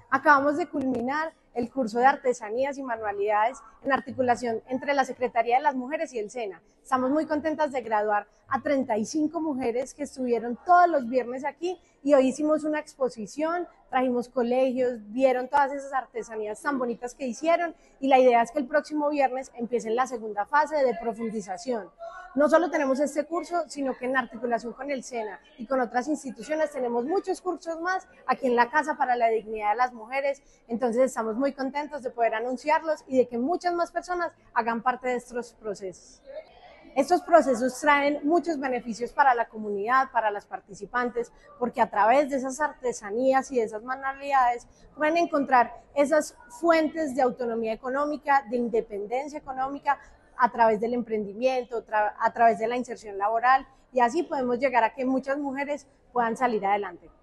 Acabamos de culminar el curso de artesanías y manualidades en articulación entre la Secretaría de las Mujeres y el SENA. Estamos muy contentas de graduar a 35 mujeres que estuvieron todos los viernes aquí y hoy hicimos una exposición, trajimos colegios, vieron todas esas artesanías tan bonitas que hicieron y la idea es que el próximo viernes empiece la segunda fase de profundización. No solo tenemos este curso, sino que en articulación con el SENA y con otras instituciones tenemos muchos cursos más aquí en la Casa para la Dignidad de las Mujeres, entonces estamos muy contentos de poder anunciarlos y de que muchas más personas hagan parte de estos procesos. Estos procesos traen muchos beneficios para la comunidad, para las participantes, porque a través de esas artesanías y de esas manualidades pueden encontrar esas fuentes de autonomía económica, de independencia económica, a través del emprendimiento, a través de la inserción laboral, y así podemos llegar a que muchas mujeres puedan salir adelante.